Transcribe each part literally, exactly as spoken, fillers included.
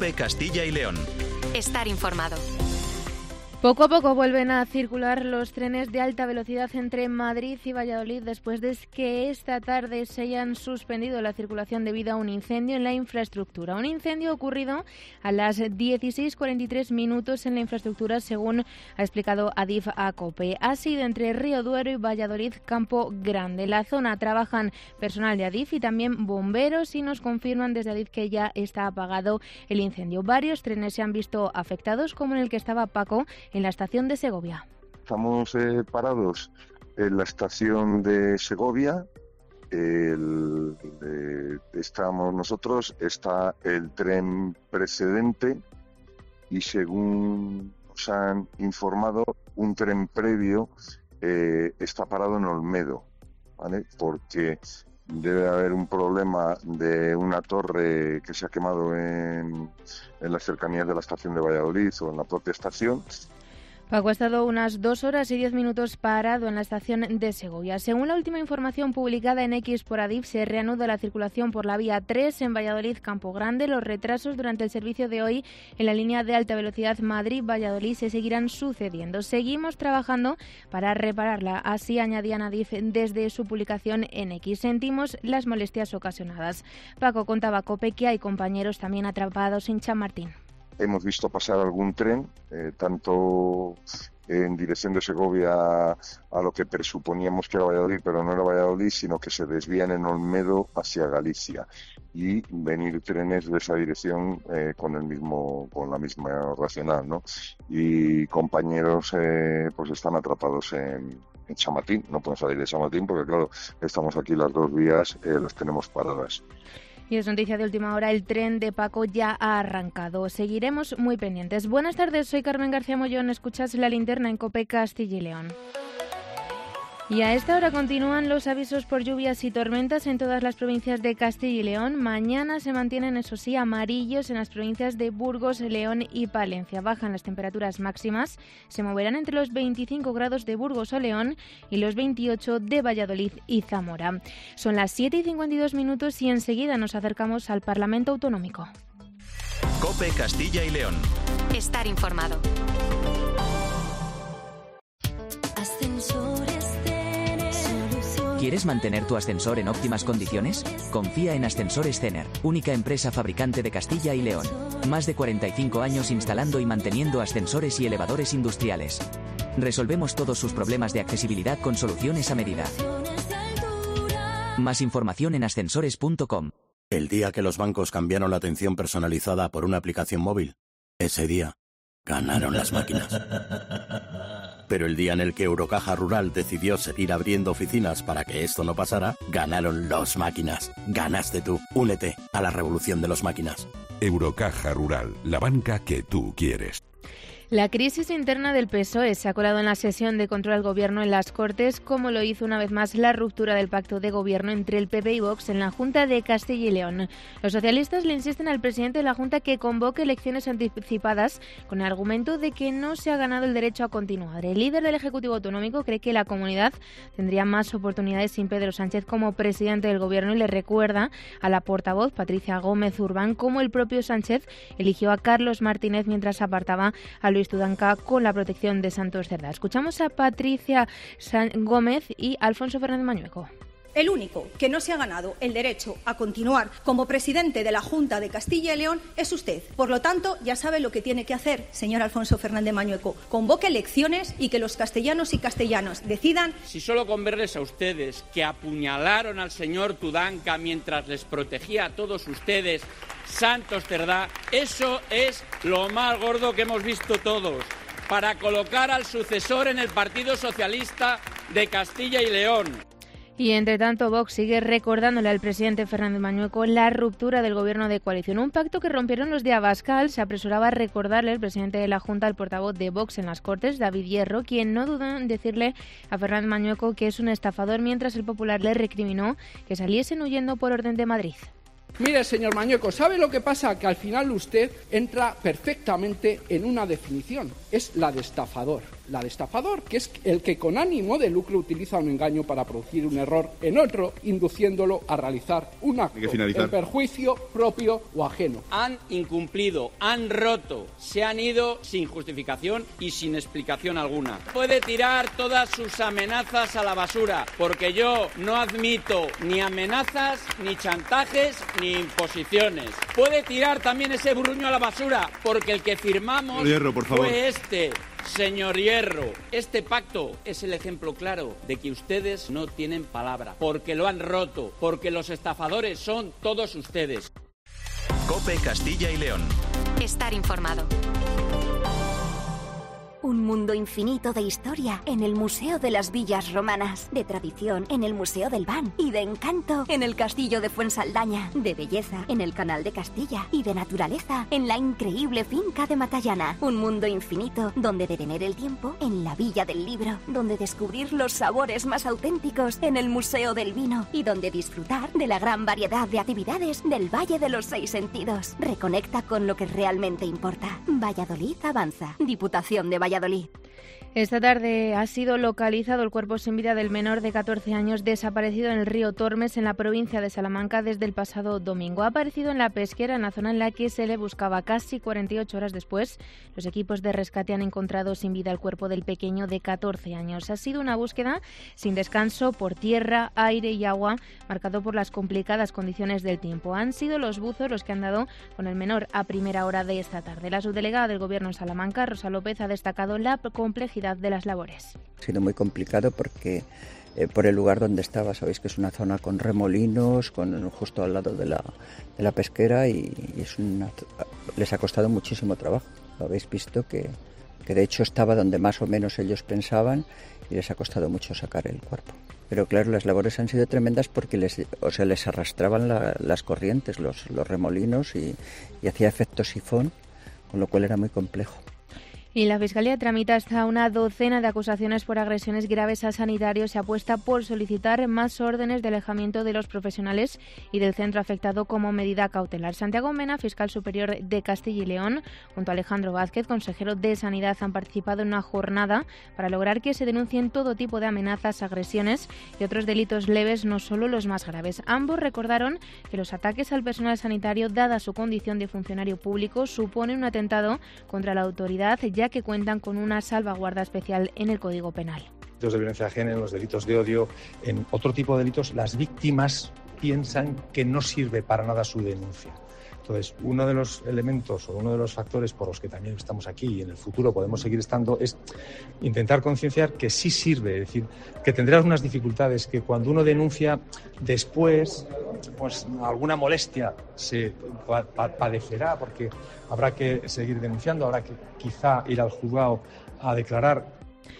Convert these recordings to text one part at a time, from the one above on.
COPE Castilla y León. Estar informado. Poco a poco vuelven a circular los trenes de alta velocidad entre Madrid y Valladolid después de que esta tarde se hayan suspendido la circulación debido a un incendio en la infraestructura. Un incendio ocurrido a las dieciséis cuarenta y tres minutos en la infraestructura, según ha explicado Adif a COPE. Ha sido entre Río Duero y Valladolid Campo Grande. En la zona trabajan personal de Adif y también bomberos y nos confirman desde Adif que ya está apagado el incendio. Varios trenes se han visto afectados, como en el que estaba Paco, en la estación de Segovia. Estamos eh, parados en la estación de Segovia. El, eh, estamos nosotros, está el tren precedente y, según nos han informado, un tren previo eh, está parado en Olmedo, ¿vale? Porque debe haber un problema de una torre que se ha quemado en, en las cercanías de la estación de Valladolid o en la propia estación. Paco ha estado unas dos horas y diez minutos parado en la estación de Segovia. Según la última información publicada en X por Adif, se reanuda la circulación por la vía tres en Valladolid Campo Grande. Los retrasos durante el servicio de hoy en la línea de alta velocidad Madrid-Valladolid se seguirán sucediendo. Seguimos trabajando para repararla, así añadían Adif desde su publicación en X. Sentimos las molestias ocasionadas. Paco contaba a COPE que hay compañeros también atrapados en Chamartín. Hemos visto pasar algún tren, eh, tanto en dirección de Segovia a lo que presuponíamos que era Valladolid, pero no era Valladolid, sino que se desvían en Olmedo hacia Galicia, y venir trenes de esa dirección eh, con el mismo, con la misma racional, ¿no? Y compañeros eh, pues están atrapados en, en Chamartín. No pueden salir de Chamartín porque, claro, estamos aquí, las dos vías eh, las tenemos paradas. Y es noticia de última hora, el tren de Paco ya ha arrancado. Seguiremos muy pendientes. Buenas tardes, soy Carmen García Mollón. Escuchas La Linterna en COPE Castilla y León. Y a esta hora continúan los avisos por lluvias y tormentas en todas las provincias de Castilla y León. Mañana se mantienen, eso sí, amarillos en las provincias de Burgos, León y Palencia. Bajan las temperaturas máximas, se moverán entre los veinticinco grados de Burgos o León y los veintiocho de Valladolid y Zamora. Son las siete y cincuenta y dos minutos y enseguida nos acercamos al Parlamento Autonómico. COPE Castilla y León. Estar informado. ¿Quieres mantener tu ascensor en óptimas condiciones? Confía en Ascensores Cener, única empresa fabricante de Castilla y León. Más de cuarenta y cinco años instalando y manteniendo ascensores y elevadores industriales. Resolvemos todos sus problemas de accesibilidad con soluciones a medida. Más información en ascensores punto com. El día que los bancos cambiaron la atención personalizada por una aplicación móvil, ese día ganaron las máquinas. Pero el día en el que Eurocaja Rural decidió seguir abriendo oficinas para que esto no pasara, ganaron los máquinas. Ganaste tú. Únete a la revolución de los máquinas. Eurocaja Rural, la banca que tú quieres. La crisis interna del P S O E se ha colado en la sesión de control al Gobierno en las Cortes, como lo hizo una vez más la ruptura del pacto de Gobierno entre el P P y Vox en la Junta de Castilla y León. Los socialistas le insisten al presidente de la Junta que convoque elecciones anticipadas con el argumento de que no se ha ganado el derecho a continuar. El líder del Ejecutivo Autonómico cree que la comunidad tendría más oportunidades sin Pedro Sánchez como presidente del Gobierno y le recuerda a la portavoz Patricia Gómez Urbán cómo el propio Sánchez eligió a Carlos Martínez mientras apartaba a Luis Tudanca con la protección de Santos Cerdá. Escuchamos a Patricia San- Gómez y Alfonso Fernández Mañueco. El único que no se ha ganado el derecho a continuar como presidente de la Junta de Castilla y León es usted. Por lo tanto, ya sabe lo que tiene que hacer, señor Alfonso Fernández Mañueco. Convoque elecciones y que los castellanos y castellanas decidan. Si solo con verles a ustedes que apuñalaron al señor Tudanca mientras les protegía a todos ustedes Santos Cerdá, eso es lo más gordo que hemos visto todos, para colocar al sucesor en el Partido Socialista de Castilla y León. Y entre tanto, Vox sigue recordándole al presidente Fernández Mañueco la ruptura del gobierno de coalición. Un pacto que rompieron los de Abascal. Se apresuraba a recordarle el presidente de la Junta, el portavoz de Vox en las Cortes, David Hierro, quien no dudó en decirle a Fernández Mañueco que es un estafador, mientras el Popular le recriminó que saliesen huyendo por orden de Madrid. Mire, señor Mañueco, ¿sabe lo que pasa? Que al final usted entra perfectamente en una definición, es la de estafador. la de estafador, que es el que con ánimo de lucro utiliza un engaño para producir un error en otro, induciéndolo a realizar un acto en perjuicio propio o ajeno. Han incumplido, han roto, se han ido sin justificación y sin explicación alguna. Puede tirar todas sus amenazas a la basura, porque yo no admito ni amenazas, ni chantajes, ni imposiciones. Puede tirar también ese burruño a la basura, porque el que firmamos Hierro, por favor. fue este. Señor Hierro, este pacto es el ejemplo claro de que ustedes no tienen palabra, porque lo han roto, porque los estafadores son todos ustedes. COPE Castilla y León. Estar informado. Un mundo infinito de historia en el Museo de las Villas Romanas, de tradición en el Museo del Ban y de encanto en el Castillo de Fuensaldaña, de belleza en el Canal de Castilla y de naturaleza en la increíble finca de Matallana. Un mundo infinito donde detener el tiempo en la Villa del Libro, donde descubrir los sabores más auténticos en el Museo del Vino y donde disfrutar de la gran variedad de actividades del Valle de los Seis Sentidos. Reconecta con lo que realmente importa. Valladolid avanza. Diputación de Valladolid. Valladolid. Esta tarde ha sido localizado el cuerpo sin vida del menor de catorce años desaparecido en el río Tormes, en la provincia de Salamanca, desde el pasado domingo. Ha aparecido en la pesquera, en la zona en la que se le buscaba. Casi cuarenta y ocho horas después, los equipos de rescate han encontrado sin vida el cuerpo del pequeño de catorce años. Ha sido una búsqueda sin descanso por tierra, aire y agua, marcado por las complicadas condiciones del tiempo. Han sido los buzos los que han dado con el menor a primera hora de esta tarde. La subdelegada del Gobierno en Salamanca, Rosa López, ha destacado la complejidad de las labores. Ha sido muy complicado porque eh, por el lugar donde estaba, sabéis que es una zona con remolinos, con justo al lado de la, de la pesquera y, y es una, les ha costado muchísimo trabajo. Lo habéis visto que, que de hecho estaba donde más o menos ellos pensaban y les ha costado mucho sacar el cuerpo. Pero claro, las labores han sido tremendas porque les, o sea, les arrastraban la, las corrientes, los, los remolinos y, y hacía efecto sifón, con lo cual era muy complejo. Y la Fiscalía tramita hasta una docena de acusaciones por agresiones graves a sanitarios y apuesta por solicitar más órdenes de alejamiento de los profesionales y del centro afectado como medida cautelar. Santiago Mena, fiscal superior de Castilla y León, junto a Alejandro Vázquez, consejero de Sanidad, han participado en una jornada para lograr que se denuncien todo tipo de amenazas, agresiones y otros delitos leves, no solo los más graves. Ambos recordaron que los ataques al personal sanitario, dada su condición de funcionario público, suponen un atentado contra la autoridad, ya que cuentan con una salvaguarda especial en el Código Penal. Delitos de violencia de género, los delitos de odio, en otro tipo de delitos, las víctimas piensan que no sirve para nada su denuncia. Entonces, uno de los elementos o uno de los factores por los que también estamos aquí y en el futuro podemos seguir estando es intentar concienciar que sí sirve, es decir, que tendrás unas dificultades, que cuando uno denuncia después, pues alguna molestia se padecerá porque habrá que seguir denunciando, habrá que quizá ir al juzgado a declarar.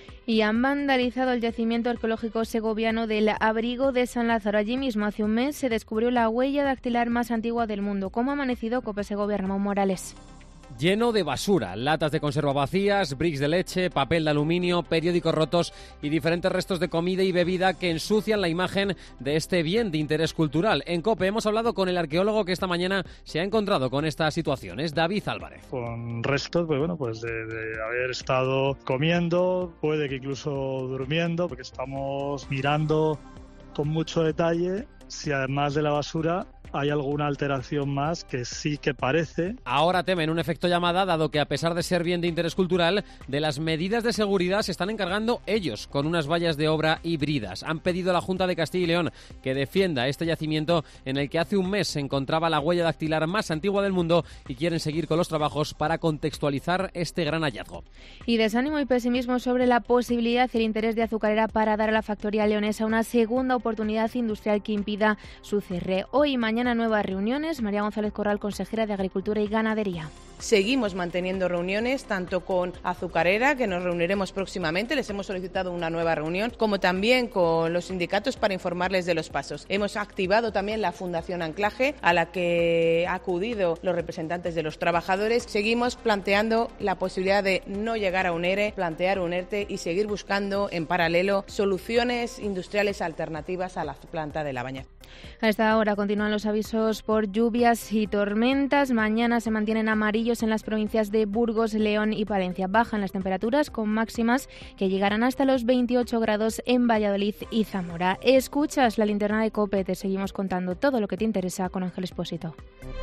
Y han vandalizado el yacimiento arqueológico segoviano del Abrigo de San Lázaro. Allí mismo, hace un mes, se descubrió la huella dactilar más antigua del mundo. ¿Cómo ha amanecido? COPE Segovia, Ramón Morales. Lleno de basura, latas de conserva vacías, bricks de leche, papel de aluminio, periódicos rotos y diferentes restos de comida y bebida que ensucian la imagen de este bien de interés cultural. En COPE hemos hablado con el arqueólogo que esta mañana se ha encontrado con esta situación, es David Álvarez. Con restos, pues bueno, pues de, de haber estado comiendo, puede que incluso durmiendo, porque estamos mirando con mucho detalle si además de la basura hay alguna alteración más que sí que parece. Ahora temen un efecto llamada, dado que a pesar de ser bien de interés cultural, de las medidas de seguridad se están encargando ellos, con unas vallas de obra híbridas. Han pedido a la Junta de Castilla y León que defienda este yacimiento en el que hace un mes se encontraba la huella dactilar más antigua del mundo y quieren seguir con los trabajos para contextualizar este gran hallazgo. Y desánimo y pesimismo sobre la posibilidad y el interés de Azucarera para dar a la factoría leonesa una segunda oportunidad industrial que impida su cierre. Hoy y mañana nuevas reuniones. María González Corral, consejera de Agricultura y Ganadería. Seguimos manteniendo reuniones tanto con Azucarera, que nos reuniremos próximamente, les hemos solicitado una nueva reunión, como también con los sindicatos para informarles de los pasos. Hemos activado también la Fundación Anclaje, a la que han acudido los representantes de los trabajadores. Seguimos planteando la posibilidad de no llegar a un ERE, plantear un ERTE y seguir buscando en paralelo soluciones industriales alternativas a la planta de La Bañeza. A esta hora continúan los avisos por lluvias y tormentas. Mañana se mantienen amarillos en las provincias de Burgos, León y Palencia. Bajan las temperaturas con máximas que llegarán hasta los veintiocho grados en Valladolid y Zamora. Escuchas la linterna de COPE, te seguimos contando todo lo que te interesa con Ángel Expósito.